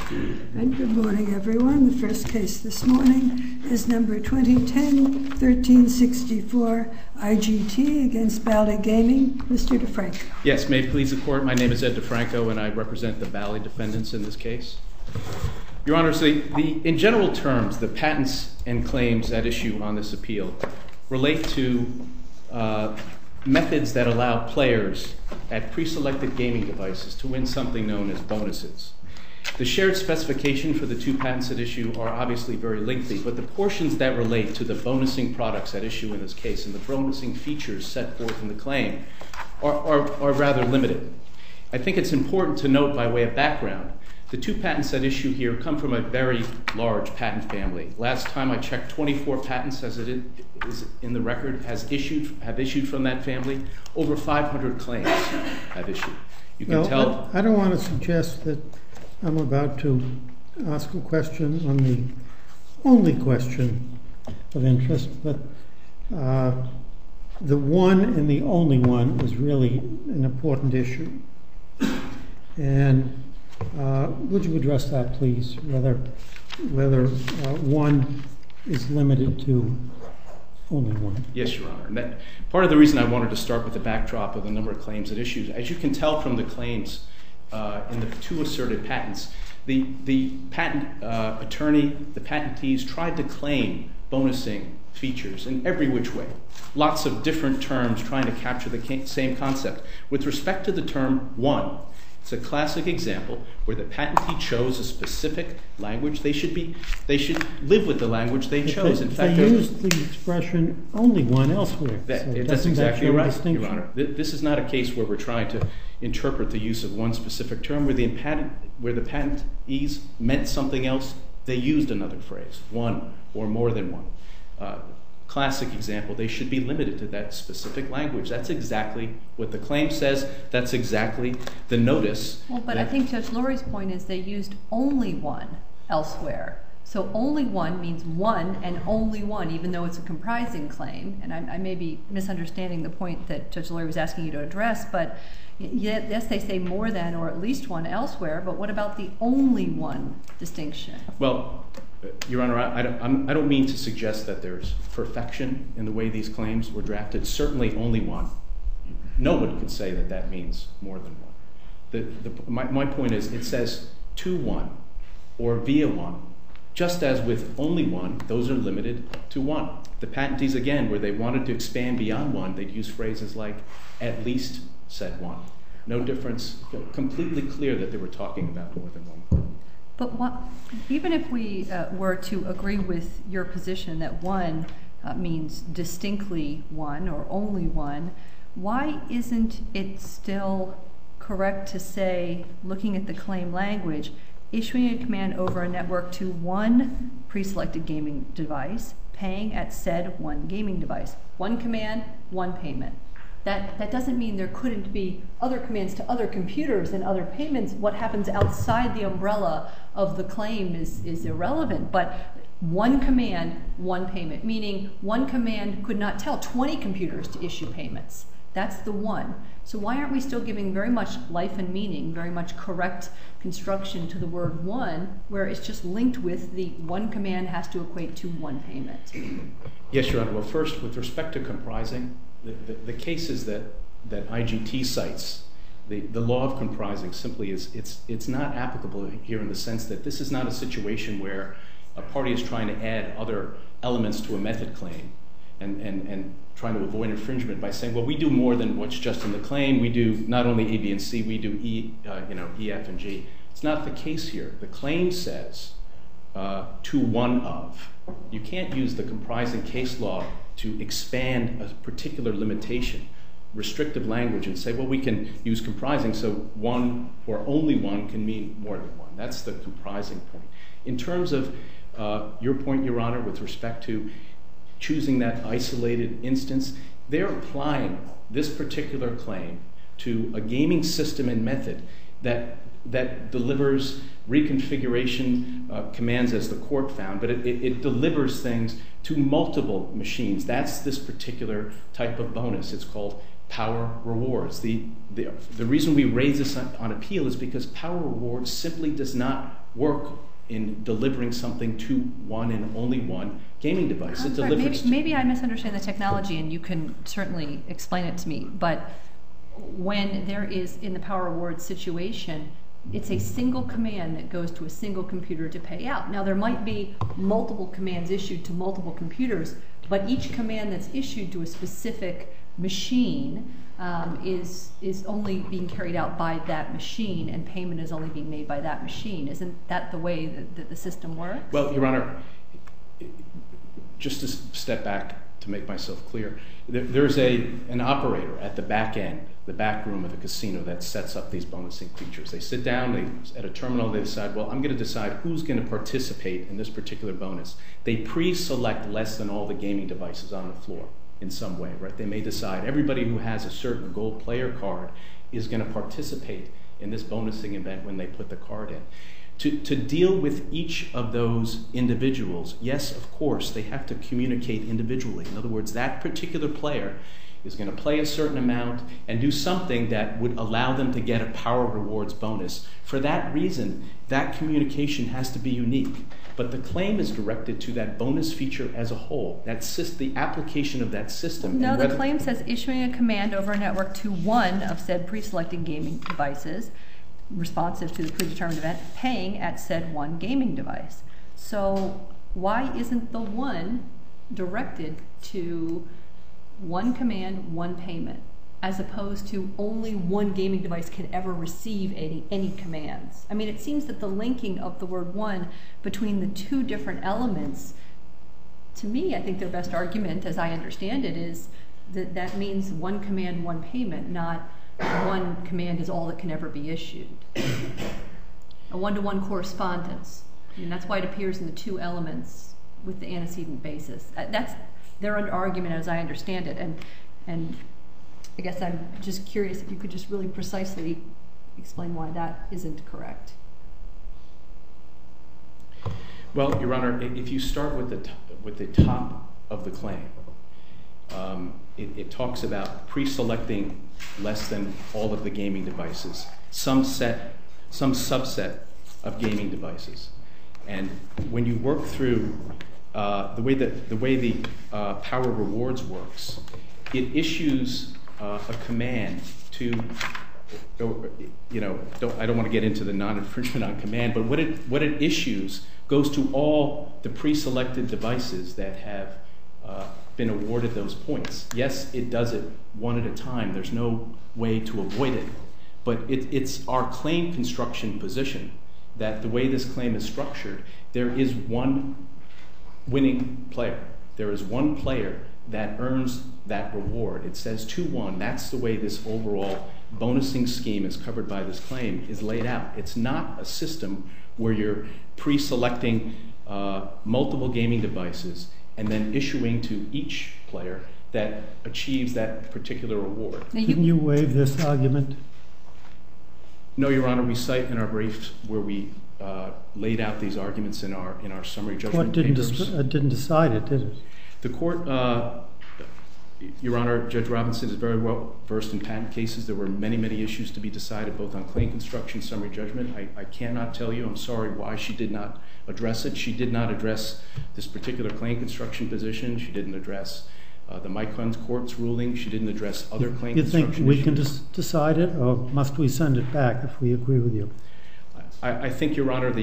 And good morning, everyone. The first case this morning is number 2010-1364, IGT against Bally Gaming. Mr. DeFranco. Yes, may it please the Court, my name is Ed DeFranco, and I represent the Bally defendants in this case. Your Honor, in general terms, the patents and claims at issue on this appeal relate to methods that allow players at pre-selected gaming devices to win something known as bonuses. The shared specification for the two patents at issue are obviously very lengthy, but the portions that relate to the bonusing products at issue in this case and the bonusing features set forth in the claim are rather limited. I think it's important to note, by way of background, the two patents at issue here come from a very large patent family. Last time I checked, 24 patents, as it is in the record, have issued from that family. Over 500 claims have issued. You can tell. I don't want to suggest that I'm about to ask a question on the only question of interest, but the one and the only one is really an important issue. And would you address that, please, whether one is limited to only one? Yes, Your Honor. And part of the reason I wanted to start with the backdrop of the number of claims at issue, as you can tell from the claims in the two asserted patents, the patent attorney, the patentees, tried to claim bonusing features in every which way. Lots of different terms trying to capture the same concept. With respect to the term one, it's a classic example where the patentee chose a specific language. They should live with the language they chose. In fact, they used the expression "only one" elsewhere. That's exactly right, Your Honor. This is not a case where we're trying to interpret the use of one specific term. Where the patentees meant something else, they used another phrase, one or more than one. Classic example, they should be limited to that specific language. That's exactly what the claim says. That's exactly the notice. Well, but I think Judge Lurie's point is they used only one elsewhere. So only one means one and only one, even though it's a comprising claim. And I may be misunderstanding the point that Judge Lurie was asking you to address, but yes, they say more than or at least one elsewhere, but what about the only one distinction? Well, Your Honor, I don't mean to suggest that there's perfection in the way these claims were drafted. Certainly only one. No one could say that that means more than one. My point is it says to one or via one. Just as with only one, those are limited to one. The patentees, again, where they wanted to expand beyond one, they'd use phrases like at least said one. No difference, completely clear that they were talking about more than one. But even if we were to agree with your position that one means distinctly one or only one, why isn't it still correct to say, looking at the claim language, issuing a command over a network to one pre-selected gaming device, paying at said one gaming device? One command, one payment. That doesn't mean there couldn't be other commands to other computers and other payments. What happens outside the umbrella of the claim is irrelevant. But one command, one payment, meaning one command could not tell 20 computers to issue payments. That's the one. So why aren't we still giving very much life and meaning, very much correct construction to the word one, where it's just linked with the one command has to equate to one payment? Yes, Your Honor. Well, first, with respect to comprising, the cases that IGT cites, the law of comprising simply is it's not applicable here in the sense that this is not a situation where a party is trying to add other elements to a method claim and trying to avoid infringement by saying, well, we do more than what's just in the claim. We do not only A, B, and C. We do E, F, and G. It's not the case here. The claim says to one of. You can't use the comprising case law to expand a particular limitation, restrictive language, and say, well, we can use comprising, so one or only one can mean more than one. That's the comprising point. In terms of your point, Your Honor, with respect to choosing that isolated instance, they're applying this particular claim to a gaming system and method that delivers reconfiguration commands, as the court found, but it delivers things to multiple machines. That's this particular type of bonus. It's called power rewards. The reason we raise this on appeal is because power rewards simply does not work in delivering something to one and only one gaming device. I'm sorry, maybe I misunderstand the technology, and you can certainly explain it to me, but when there is, in the Power Rewards situation, it's a single command that goes to a single computer to pay out. Now, there might be multiple commands issued to multiple computers, but each command that's issued to a specific machine is only being carried out by that machine, and payment is only being made by that machine. Isn't that the way that the system works? Well, Your Honor, just to step back to make myself clear, there's an operator at the back end, the back room of the casino, that sets up these bonusing features. They sit down at a terminal, they decide, well, I'm going to decide who's going to participate in this particular bonus. They pre-select less than all the gaming devices on the floor in some way, right? They may decide everybody who has a certain gold player card is going to participate in this bonusing event when they put the card in. To deal with each of those individuals, yes, of course, they have to communicate individually. In other words, that particular player is going to play a certain amount and do something that would allow them to get a Power Rewards bonus. For that reason, that communication has to be unique. But the claim is directed to that bonus feature as a whole, the application of that system. No, the claim says issuing a command over a network to one of said pre-selected gaming devices responsive to the predetermined event, paying at said one gaming device. So why isn't the one directed to one command, one payment, as opposed to only one gaming device can ever receive any commands? I mean, it seems that the linking of the word one between the two different elements, to me, I think their best argument, as I understand it, is that that means one command, one payment, not one command is all that can ever be issued. A one-to-one correspondence. I mean, that's why it appears in the two elements with the antecedent basis. That's their argument as I understand it. And I guess I'm just curious if you could just really precisely explain why that isn't correct. Well, Your Honor, if you start with the top of the claim, it talks about pre-selecting less than all of the gaming devices, some subset of gaming devices. And when you work through the way the Power Rewards works, it issues a command to, I don't want to get into the non-infringement on command, but what it issues goes to all the pre-selected devices that have been awarded those points. Yes, it does it one at a time. There's no way to avoid it. But it's our claim construction position that the way this claim is structured, there is one winning player. There is one player that earns that reward. It says 2-1. That's the way this overall bonusing scheme is covered by this claim is laid out. It's not a system where you're pre-selecting multiple gaming devices and then issuing to each player that achieves that particular reward. Didn't you waive this argument? No, Your Honor. We cite in our briefs where we laid out these arguments in our summary judgment papers. The court didn't decide it, did it? The court, Your Honor, Judge Robinson is very well versed in patent cases. There were many, many issues to be decided, both on claim construction, summary judgment. I cannot tell you, I'm sorry, why she did not address it. She did not address this particular claim construction position. She didn't address the Micron's court's ruling. She didn't address other claim construction issues. You think we can decide it, or must we send it back if we agree with you? I think, Your Honor,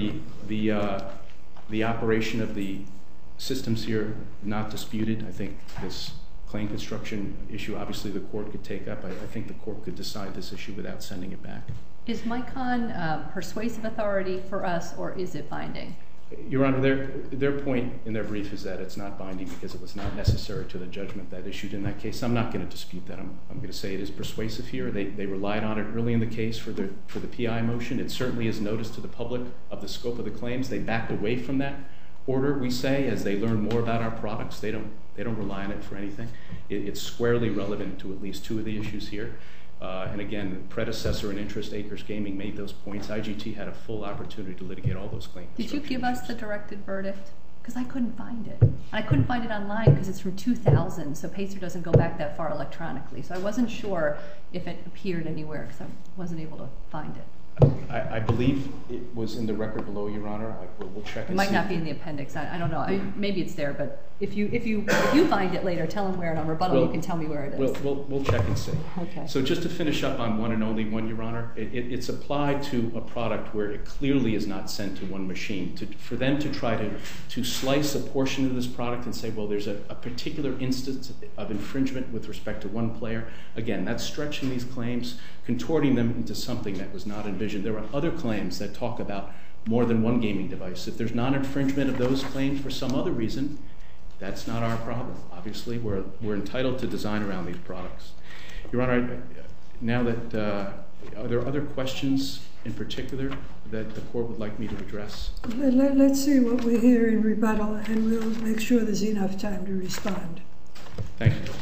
the operation of the systems here not disputed. I think this claim construction issue, obviously, the court could take up. I think the court could decide this issue without sending it back. Is Micron persuasive authority for us, or is it binding? Your Honor, their point in their brief is that it's not binding because it was not necessary to the judgment that issued in that case. I'm not going to dispute that. I'm going to say it is persuasive here. They relied on it early in the case for the PI motion. It certainly is notice to the public of the scope of the claims. They backed away from that order, we say, as they learn more about our products. They don't rely on it for anything. It's squarely relevant to at least two of the issues here. And again, the predecessor in interest, Acres Gaming, made those points. IGT had a full opportunity to litigate all those claims. Did you give us the directed verdict? Because I couldn't find it. I couldn't find it online because it's from 2000, so PACER doesn't go back that far electronically. So I wasn't sure if it appeared anywhere because I wasn't able to find it. I believe it was in the record below, Your Honor. We'll check and see. It might not be in the appendix. I don't know. Maybe it's there, but if you find it later, tell them where, and on rebuttal you can tell me where it is. We'll check and see. Okay. So just to finish up on one and only one, Your Honor, it's applied to a product where it clearly is not sent to one machine. For them to try to slice a portion of this product and say, well, there's a particular instance of infringement with respect to one player, again, that's stretching these claims, contorting them into something that was not envisioned. There are other claims that talk about more than one gaming device. If there's non-infringement of those claims for some other reason, that's not our problem. Obviously, we're entitled to design around these products. Your Honor, now that are there other questions in particular that the court would like me to address? Let's see what we hear in rebuttal, and we'll make sure there's enough time to respond. Thank you.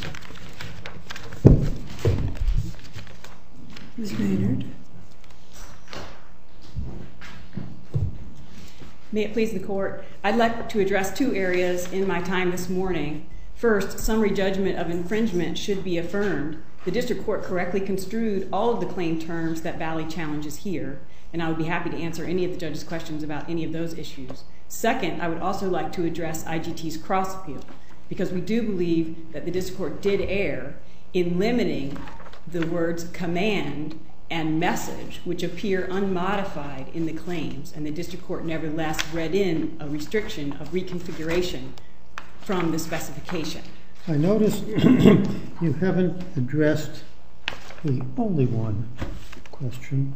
Ms. Maynard. May it please the court, I'd like to address two areas in my time this morning. First, summary judgment of infringement should be affirmed. The district court correctly construed all of the claim terms that Bally challenges here, and I would be happy to answer any of the judge's questions about any of those issues. Second, I would also like to address IGT's cross appeal, because we do believe that the district court did err in limiting the words command and message, which appear unmodified in the claims, and the district court nevertheless read in a restriction of reconfiguration from the specification. I noticed you haven't addressed the only one question.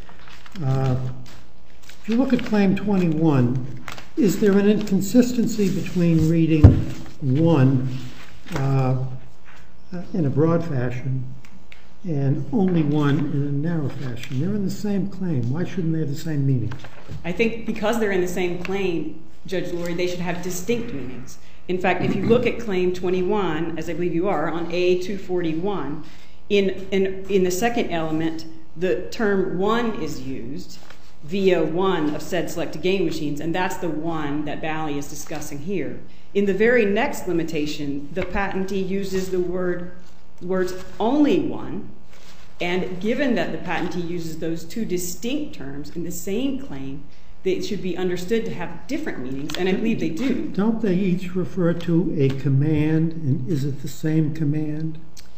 If you look at Claim 21, is there an inconsistency between reading one in a broad fashion and only one in a narrow fashion? They're in the same claim. Why shouldn't they have the same meaning? I think because they're in the same claim, Judge Lurie, they should have distinct meanings. In fact, if you look at Claim 21, as I believe you are, on A241, in the second element, the term one is used via one of said selected game machines, and that's the one that Bally is discussing here. In the very next limitation, the patentee uses the words only one, and given that the patentee uses those two distinct terms in the same claim, they should be understood to have different meanings, and I believe they do. Don't they each refer to a command, and is it the same command?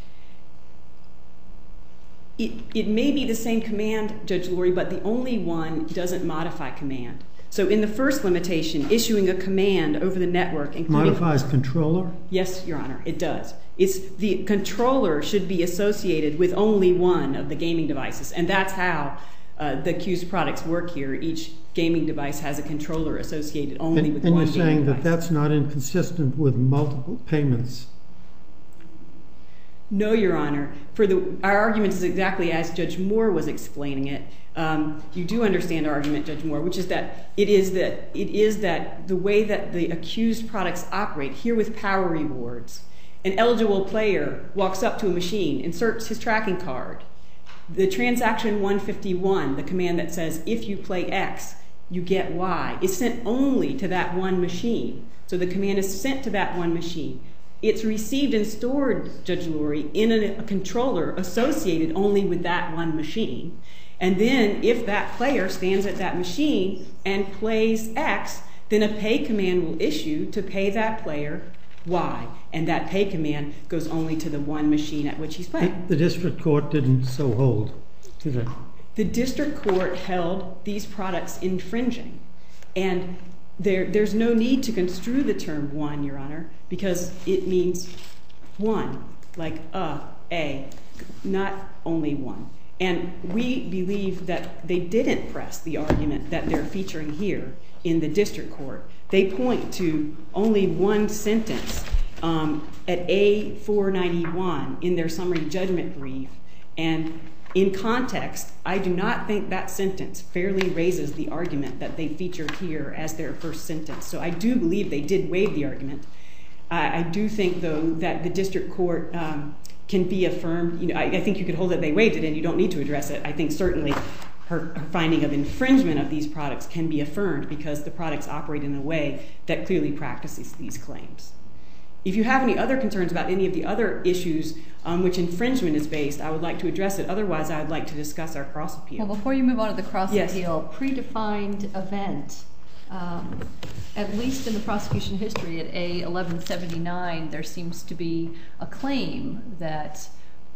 It may be the same command, Judge Lurie, but the only one doesn't modify command. So in the first limitation, issuing a command over the network, including... Modifies controller? Yes, Your Honor, it does. The controller should be associated with only one of the gaming devices, and that's how the accused products work here. Each gaming device has a controller associated only with one gaming device. And you're saying that that's not inconsistent with multiple payments? No, Your Honor. Our argument is exactly as Judge Moore was explaining it. You do understand our argument, Judge Moore, which is that it is that the way that the accused products operate, here with Power Rewards, an eligible player walks up to a machine, inserts his tracking card. The transaction 151, the command that says, if you play X, you get Y, is sent only to that one machine. So the command is sent to that one machine. It's received and stored, Judge Lurie, in a controller associated only with that one machine. And then if that player stands at that machine and plays X, then a pay command will issue to pay that player Y. And that pay command goes only to the one machine at which he's playing. The district court didn't so hold, did it? The district court held these products infringing. And there's no need to construe the term one, Your Honor, because it means one, like a, not only one. And we believe that they didn't press the argument that they're featuring here in the district court. They point to only one sentence at A491 in their summary judgment brief. And in context, I do not think that sentence fairly raises the argument that they featured here as their first sentence. So I do believe they did waive the argument. I do think, though, that the district court can be affirmed. I think you could hold that they waived it and you don't need to address it. I think certainly her finding of infringement of these products can be affirmed because the products operate in a way that clearly practices these claims. If you have any other concerns about any of the other issues on which infringement is based, I would like to address it. Otherwise, I would like to discuss our cross appeal. Well, before you move on to the cross appeal, Yes. predefined event, at least in the prosecution history at A1179, there seems to be a claim that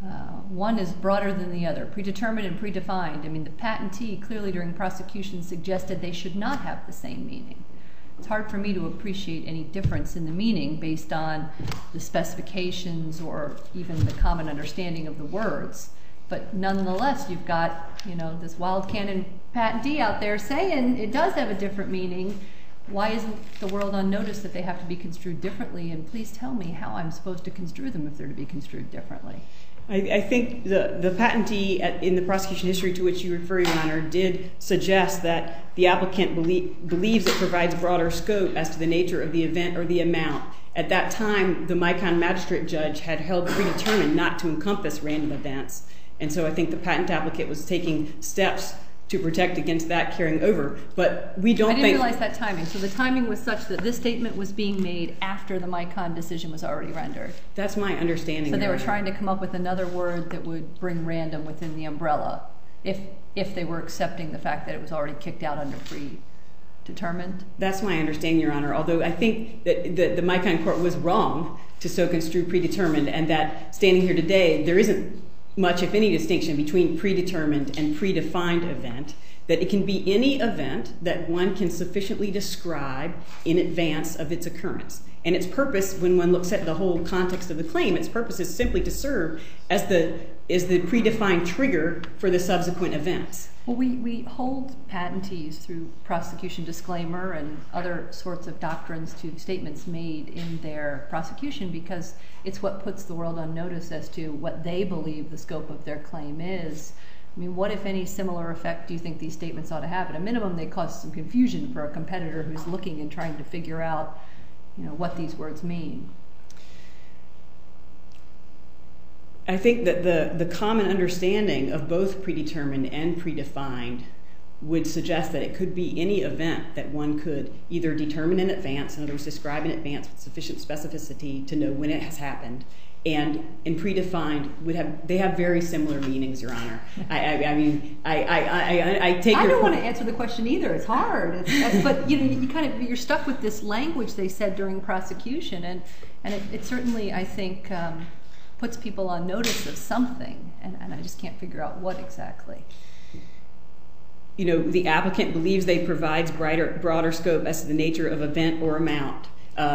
one is broader than the other, predetermined and predefined. I mean, the patentee clearly during prosecution suggested they should not have the same meaning. It's hard for me to appreciate any difference in the meaning based on the specifications or even the common understanding of the words. But nonetheless, you've got, this wild cannon patentee out there saying it does have a different meaning. Why isn't the world on notice that they have to be construed differently? And please tell me how I'm supposed to construe them if they're to be construed differently. I think the patentee in the prosecution history to which you refer, Your Honor, did suggest that the applicant believes it provides broader scope as to the nature of the event or the amount. At that time, the Micon magistrate judge had held predetermined not to encompass random events. And so I think the patent applicant was taking steps to protect against that carrying over. But we don't think— I didn't realize that timing. So the timing was such that this statement was being made after the Micon decision was already rendered. That's my understanding. So they were trying to come up with another word that would bring random within the umbrella if they were accepting the fact that it was already kicked out under predetermined? That's my understanding, Your Honor, although I think that the Micon court was wrong to so construe predetermined, and that standing here today, there isn't much, if any, distinction between predetermined and predefined event, that it can be any event that one can sufficiently describe in advance of its occurrence. And its purpose, when one looks at the whole context of the claim, its purpose is simply to serve as the predefined trigger for the subsequent events. Well, we hold patentees through prosecution disclaimer and other sorts of doctrines to statements made in their prosecution because it's what puts the world on notice as to what they believe the scope of their claim is. I mean, what, if any, similar effect do you think these statements ought to have? At a minimum, they cause some confusion for a competitor who's looking and trying to figure out, what these words mean. I think that the common understanding of both predetermined and predefined would suggest that it could be any event that one could either determine in advance, in other words, describe in advance with sufficient specificity to know when it has happened, and in predefined they have very similar meanings, Your Honor. I don't want to answer the question either. It's hard. But you're stuck with this language they said during prosecution, and it certainly, I think, puts people on notice of something, and I just can't figure out what exactly. The applicant believes they provides broader scope as to the nature of event or amount.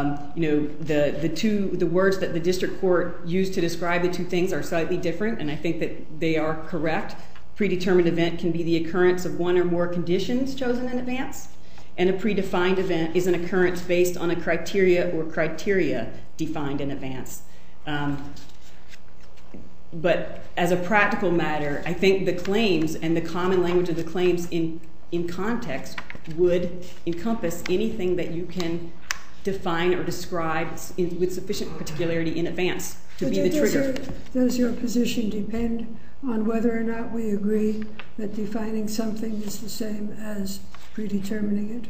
The words that the district court used to describe the two things are slightly different, and I think that they are correct. Predetermined event can be the occurrence of one or more conditions chosen in advance, and a predefined event is an occurrence based on a criteria or criteria defined in advance. But as a practical matter, I think the claims and the common language of the claims in context would encompass anything that you can define or describe with sufficient particularity in advance to be the trigger. Does your position depend on whether or not we agree that defining something is the same as predetermining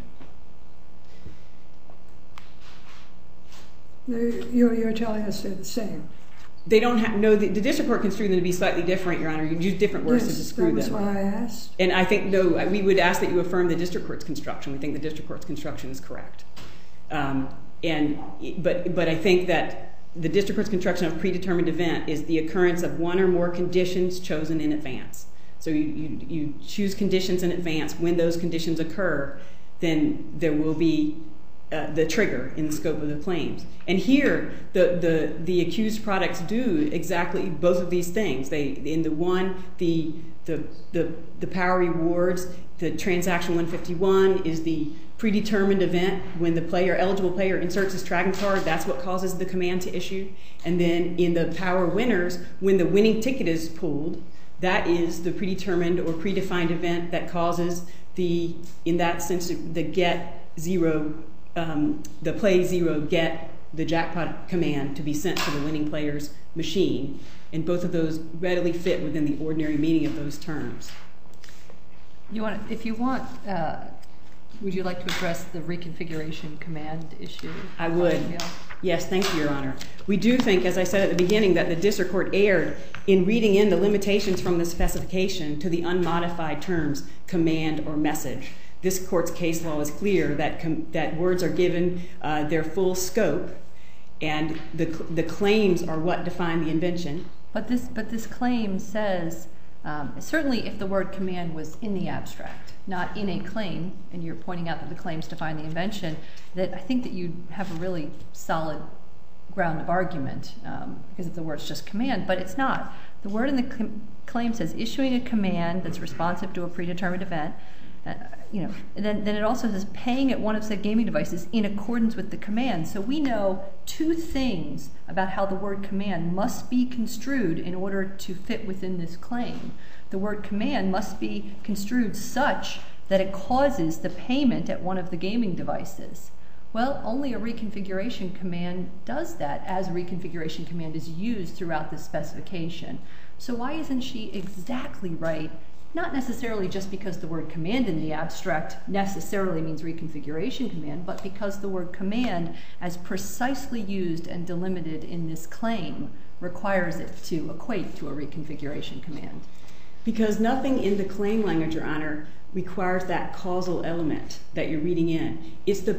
it? You're telling us they're the same. They don't have, no, the district court construed them to be slightly different, Your Honor. You use different words to describe them. Yes, that was why I asked. And I think, no, we would ask that you affirm the district court's construction. We think the district court's construction is correct. But I think that the district court's construction of predetermined event is the occurrence of one or more conditions chosen in advance. So you choose conditions in advance. When those conditions occur, then there will be the trigger in the scope of the claims. And here, the accused products do exactly both of these things. In the one, the power rewards, the transaction 151 is the predetermined event. When the eligible player inserts his tracking card, that's what causes the command to issue. And then in the power winners, when the winning ticket is pulled, that is the predetermined or predefined event that causes in that sense, the get zero, the play zero get the jackpot command to be sent to the winning player's machine. And both of those readily fit within the ordinary meaning of those terms. If you want, would you like to address the reconfiguration command issue? I would. Yes, thank you, Your Honor. We do think, as I said at the beginning, that the district court erred in reading in the limitations from the specification to the unmodified terms command or message. This court's case law is clear that words are given their full scope, and the claims are what define the invention. But this claim says, certainly if the word command was in the abstract, not in a claim, and you're pointing out that the claims define the invention, that I think that you have a really solid ground of argument, because if the word's just command, but it's not. The word in the claim says issuing a command that's responsive to a predetermined event, and then it also says paying at one of said gaming devices in accordance with the command. So we know two things about how the word command must be construed in order to fit within this claim. The word command must be construed such that it causes the payment at one of the gaming devices. Well, only a reconfiguration command does that, as a reconfiguration command is used throughout the specification. So why isn't she exactly right? Not necessarily just because the word command in the abstract necessarily means reconfiguration command, but because the word command, as precisely used and delimited in this claim, requires it to equate to a reconfiguration command. Because nothing in the claim language, Your Honor, requires that causal element that you're reading in. It's the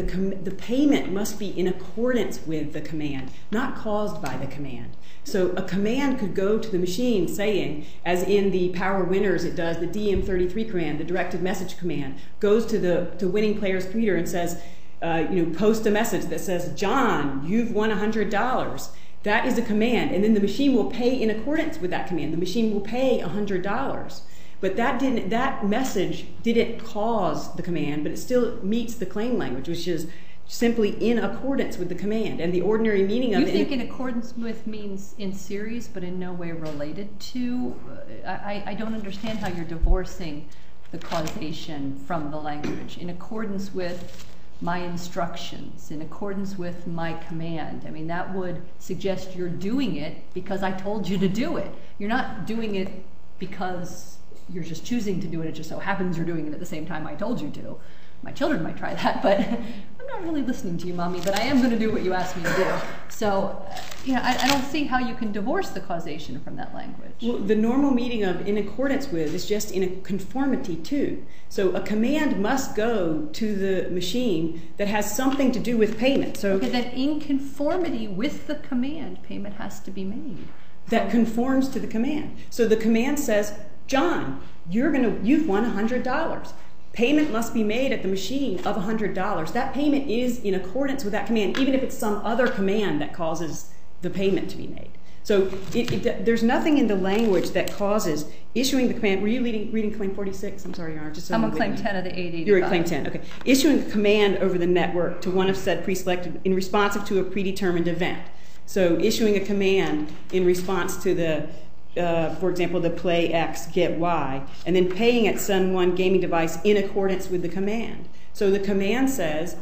payment must be in accordance with the command, not caused by the command. So a command could go to the machine saying, as in the Power Winners it does, the DM33 command, the directed message command, goes to the winning player's computer and says, post a message that says, John, you've won $100. That is a command, and then the machine will pay in accordance with that command. The machine will pay $100. But that message didn't cause the command, but it still meets the claim language, which is simply in accordance with the command. And the ordinary meaning of it... You think in accordance with means in series, but in no way related to? I don't understand how you're divorcing the causation from the language. In accordance with my instructions, in accordance with my command. I mean, that would suggest you're doing it because I told you to do it. You're not doing it because you're just choosing to do it. It just so happens you're doing it at the same time I told you to. My children might try that, but I'm not really listening to you, Mommy, but I am going to do what you asked me to do. So, I don't see how you can divorce the causation from that language. Well, the normal meaning of in accordance with is just in a conformity to. So a command must go to the machine that has something to do with payment. So okay, then in conformity with the command, payment has to be made. That conforms to the command. So the command says, John, you've won $100. Payment must be made at the machine of $100. That payment is in accordance with that command, even if it's some other command that causes the payment to be made. So there's nothing in the language that causes issuing the command. Were you reading Claim 46? I'm sorry, Your Honor. I'm on Claim 10 of the 885. You're at Claim 10, okay. Issuing a command over the network to one of said preselected in responsive to a predetermined event. So issuing a command in response to the for example, the play X, get Y, and then paying at some one gaming device in accordance with the command. So the command says,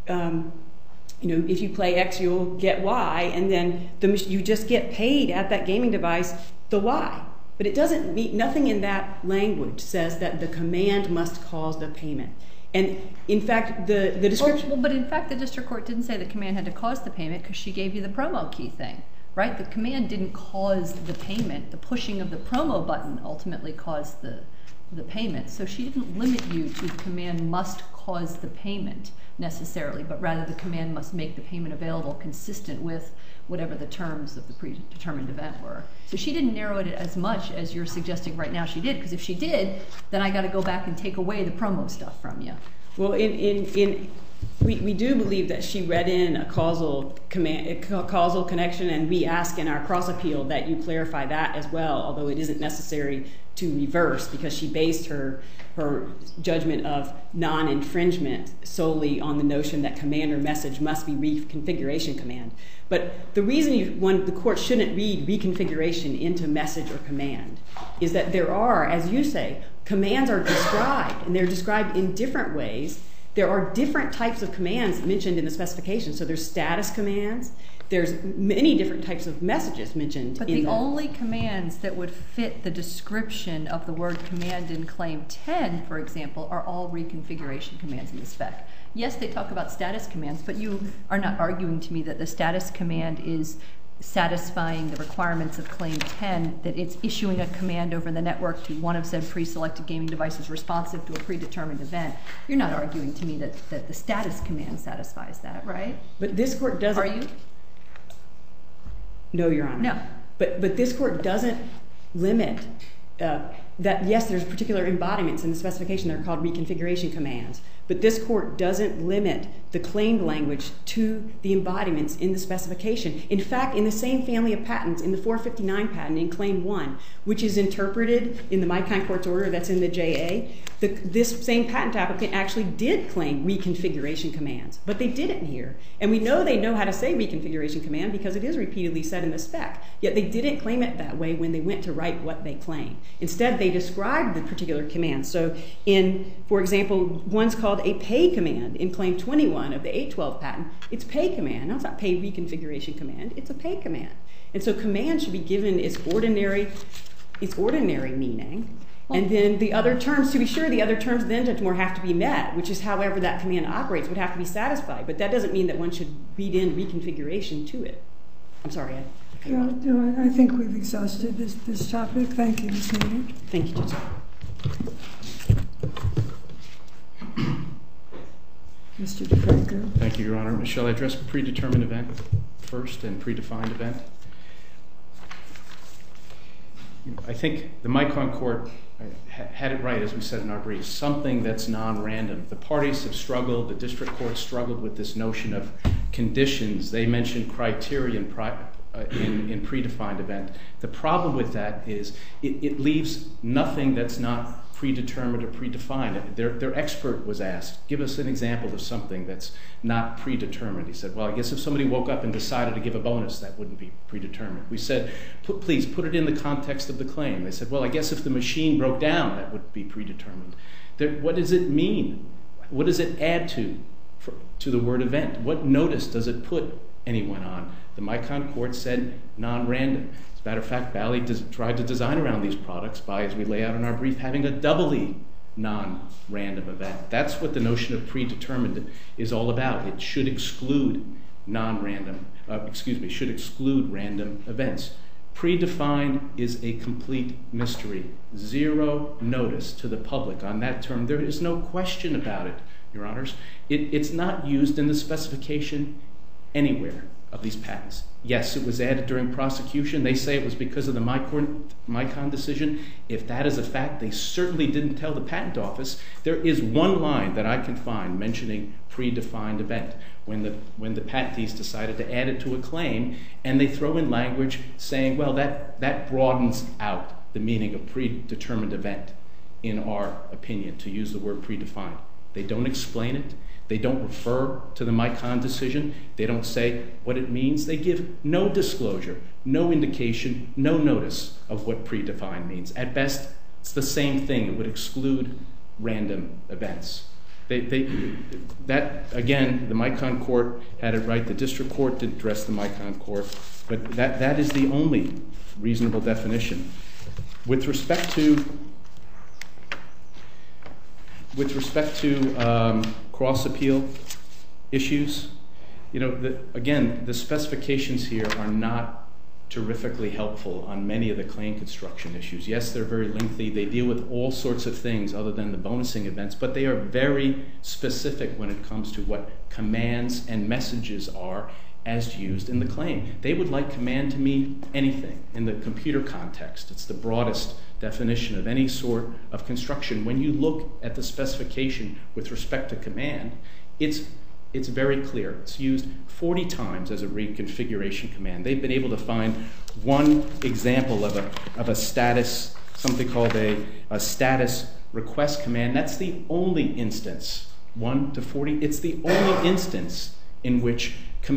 if you play X, you'll get Y, and then you just get paid at that gaming device the Y. But it doesn't mean, nothing in that language says that the command must cause the payment. And in fact, the description... But in fact, the district court didn't say the command had to cause the payment because she gave you the promo key thing. Right? The command didn't cause the payment. The pushing of the promo button ultimately caused the payment. So she didn't limit you to the command must cause the payment necessarily, but rather the command must make the payment available consistent with whatever the terms of the predetermined event were. So she didn't narrow it as much as you're suggesting right now she did, because if she did, then I got to go back and take away the promo stuff from you. Well, we do believe that she read in a causal connection, and we ask in our cross appeal that you clarify that as well, although it isn't necessary to reverse because she based her judgment of non-infringement solely on the notion that command or message must be reconfiguration command. But the reason the court shouldn't read reconfiguration into message or command is that there are, as you say, commands are described, and they're described in different ways. There are different types of commands mentioned in the specification. So there's status commands, There's many different types of messages mentioned. But the only commands that would fit the description of the word command in Claim 10, for example, are all reconfiguration commands in the spec. Yes, they talk about status commands, but you are not arguing to me that the status command is satisfying the requirements of Claim 10, that it's issuing a command over the network to one of said pre-selected gaming devices responsive to a predetermined event. You're not arguing to me that the status command satisfies that, right? But this court doesn't. Are you? No, Your Honor. No. But this court doesn't limit that. Yes, there's particular embodiments in the specification. They're called reconfiguration commands. But this court doesn't limit the claimed language to the embodiments in the specification. In fact, in the same family of patents, in the 459 patent in Claim 1, which is interpreted in the Micon Court's order that's in the JA, this same patent applicant actually did claim reconfiguration commands. But they didn't here. And we know they know how to say reconfiguration command because it is repeatedly said in the spec. Yet they didn't claim it that way when they went to write what they claim. Instead, they described the particular command. So in, for example, one's called a pay command in Claim 21 of the 812 patent. It's pay command. Now, it's not pay reconfiguration command. It's a pay command. And so command should be given its ordinary meaning. And then the other terms, to be sure, the other terms then, Judge Moore, have to be met, which is however that command operates would have to be satisfied. But that doesn't mean that one should read in reconfiguration to it. I'm sorry. No, I think we've exhausted this topic. Thank you, Ms. Maynard. Thank you, Judge. Mr. DeFranco. Thank you, Your Honor. Shall I address predetermined event first and predefined event? I think the Micon Court had it right, as we said in our brief, something that's non-random. The parties have struggled, the district court struggled with this notion of conditions. They mentioned criteria in predefined event. The problem with that is it leaves nothing that's not predetermined or predefined. Their expert was asked, give us an example of something that's not predetermined. He said, well, I guess if somebody woke up and decided to give a bonus, that wouldn't be predetermined. We said, please put it in the context of the claim. They said, well, I guess if the machine broke down, that would be predetermined. What does it mean? What does it add to the word event? What notice does it put anyone on? The Micon Court said non-random. As a matter of fact, Bally tried to design around these products by, as we lay out in our brief, having a doubly non-random event. That's what the notion of predetermined is all about. It should exclude random events. Predefined is a complete mystery. Zero notice to the public on that term. There is no question about it, Your Honors. It's not used in the specification anywhere of these patents. Yes, it was added during prosecution. They say it was because of the Micon decision. If that is a fact, they certainly didn't tell the patent office. There is one line that I can find mentioning predefined event when the patentees decided to add it to a claim, and they throw in language saying, well, that broadens out the meaning of predetermined event, in our opinion, to use the word predefined. They don't explain it. They don't refer to the Micon decision. They don't say what it means. They give no disclosure, no indication, no notice of what predefined means. At best, it's the same thing. It would exclude random events. That, again, the Micon Court had it right. The district court didn't address the Micon Court. But that is the only reasonable definition. With respect to cross-appeal issues, again, the specifications here are not terrifically helpful on many of the claim construction issues. Yes, they're very lengthy. They deal with all sorts of things other than the bonusing events, but they are very specific when it comes to what commands and messages are as used in the claim. They would like command to mean anything in the computer context. It's the broadest definition of any sort of construction. When you look at the specification with respect to command, it's very clear. It's used 40 times as a reconfiguration command. They've been able to find one example of a status, something called a status request command. That's the only instance, 1 to 40. It's the only instance in which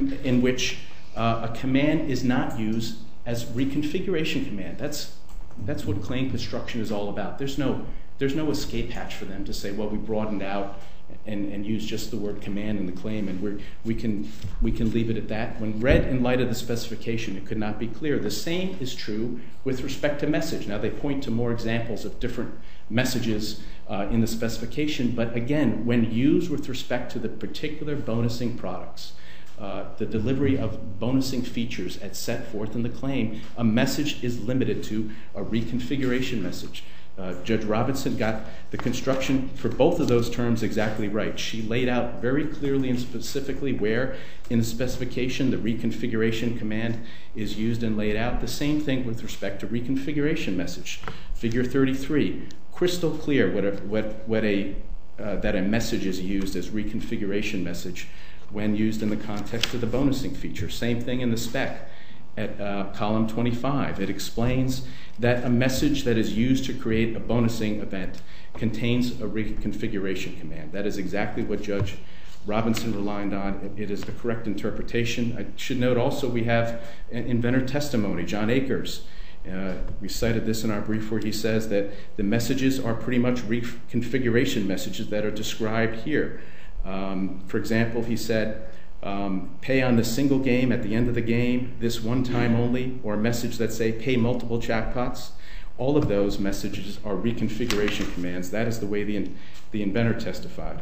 a command is not used as reconfiguration command. That's what claim construction is all about. There's no there's no escape hatch for them to say, well, we broadened out and use just the word command in the claim, and we can leave it at that. When read in light of the specification, it could not be clear. The same is true with respect to message. Now, they point to more examples of different messages in the specification, but again, when used with respect to the particular bonusing products, the delivery of bonusing features as set forth in the claim, a message is limited to a reconfiguration message. Judge Robinson got the construction for both of those terms exactly right. She laid out very clearly and specifically where in the specification the reconfiguration command is used and laid out. The same thing with respect to reconfiguration message. Figure 33, crystal clear that a message is used as reconfiguration message when used in the context of the bonusing feature. Same thing in the spec at column 25. It explains that a message that is used to create a bonusing event contains a reconfiguration command. That is exactly what Judge Robinson relied on. It is the correct interpretation. I should note also we have an inventor testimony, John Akers. We cited this in our brief where he says that the messages are pretty much reconfiguration messages that are described here. For example, he said, pay on the single game at the end of the game, this one time only, or a message that say pay multiple jackpots. All of those messages are reconfiguration commands. That is the way the inventor testified.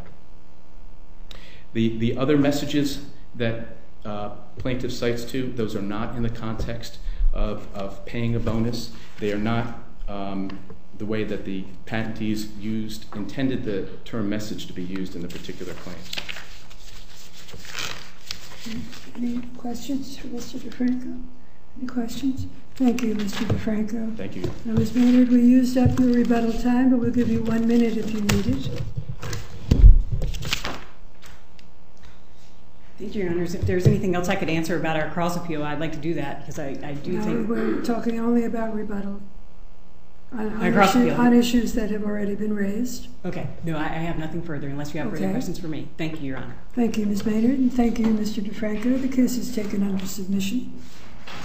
The other messages that plaintiff cites to, those are not in the context of paying a bonus. They are not the way that the patentees intended the term message to be used in the particular claims. Any questions for Mr. DeFranco? Any questions? Thank you, Mr. DeFranco. Thank you. Now, Ms. Maynard, we used up your rebuttal time, but we'll give you 1 minute if you need it. Thank you, Your Honors. If there's anything else I could answer about our cross appeal, I'd like to do that, because I do think... We're talking only about rebuttal on issues that have already been raised. Okay. No, I have nothing further, unless you have further questions for me. Thank you, Your Honor. Thank you, Ms. Maynard, and thank you, Mr. DeFranco. The case is taken under submission.